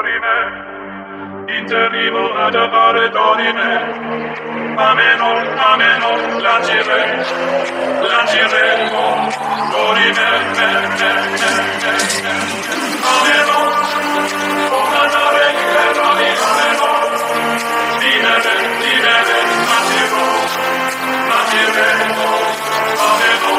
dorime, interrimo ad amare dorime, ameno, lanciremo, dorime, ameno, amare, ameno, dinere, lanciremo, ameno,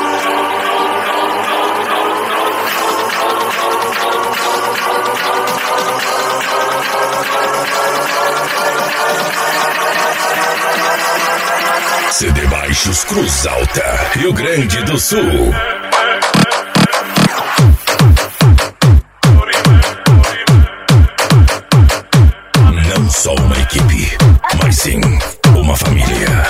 CD Baixos Cruz Alta, Rio Grande do Sul. Não só uma equipe, mas sim uma família.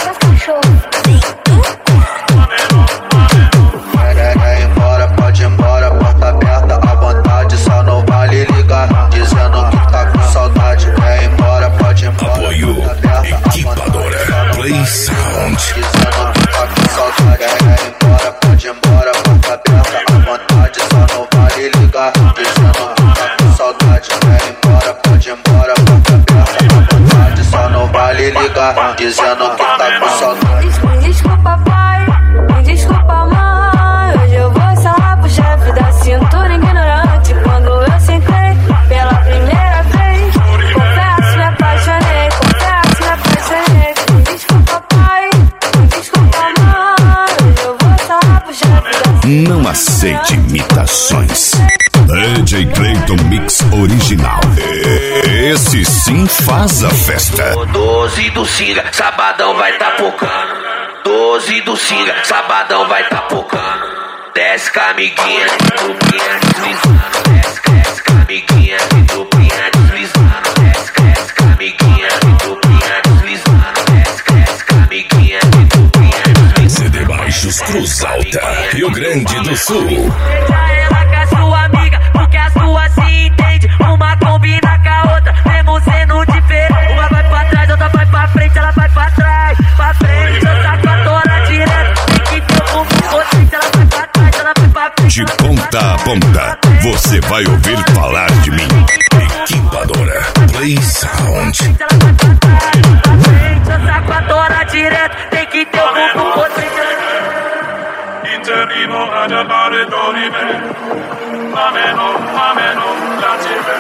Vai embora, pode ir embora, porta aberta à vontade, só não vale ligar, dizendo que tá com saudade. Vai embora, pode ir embora. Apoio Equipadora Play Sound. Dizendo que tá com saudade. Vai embora, pode ir embora, porta aberta à vontade, só não vale ligar, dizendo que tá com saudade. Vai embora, pode ir embora, porta aberta à vontade, só não vale ligar, dizendo que tá com saudade. Desculpa, pai, me desculpa, mãe. Hoje eu vou sarrar pro chefe da cintura ignorante. Quando eu sentei pela primeira vez, confesso, me apaixonei. Desculpa, pai, me desculpa, mãe. Hoje eu vou sarrar pro chefe da cintura. Não aceite imitações. DJ Clayton Mix Original. Esse sim faz a festa. 12 do Singa, sabadão vai tá pocando. 12 do Singa, sabadão vai tá pocando. Desce com a amiguinha, duplinha deslizando. Desce com a amiguinha, duplinha deslizando. Desce com a amiguinha, duplinha deslizando. Desce com a amiguinha, duplinha deslizando. CD Baixos Cruz Alta, Rio Grande do Sul. Deixa ela com a sua amiga, porque a sua se entende. Uma combina com a outra, mesmo sendo diferente. Uma vai pra trás, outra vai pra frente, ela vai pra trás. Pra frente, eu saco a tora direto. Tem que ter um potente, ela vai pra trás, ela vai pra frente. De ponta a ponta, você vai ouvir falar de mim. Equipadora Play Sound. Ela vai pra trás, pra frente, eu saco a tora direto. Tem que ter um potente. interrimo ad amare dorime, ameno, lanciremo,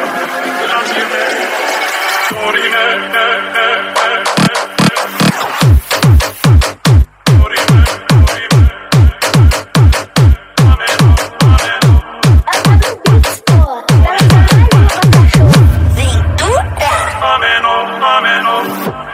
dorime, ameno,